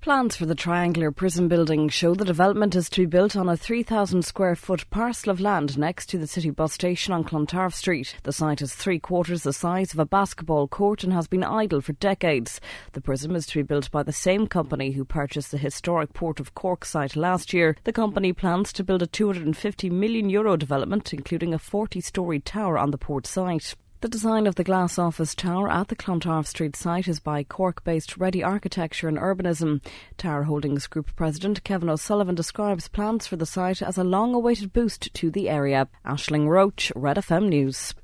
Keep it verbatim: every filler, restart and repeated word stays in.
Plans for the triangular prison building show the development is to be built on a three thousand square foot parcel of land next to the city bus station on Clontarf Street. The site is three quarters the size of a basketball court and has been idle for decades. The prison is to be built by the same company who purchased the historic Port of Cork site last year. The company plans to build a two hundred fifty million euro development, including a forty storey tower on the port site. The design of the glass office tower at the Clontarf Street site is by Cork-based Ready Architecture and Urbanism. Tower Holdings Group President Kevin O'Sullivan describes plans for the site as a long-awaited boost to the area. Aisling Roach, Red F M News.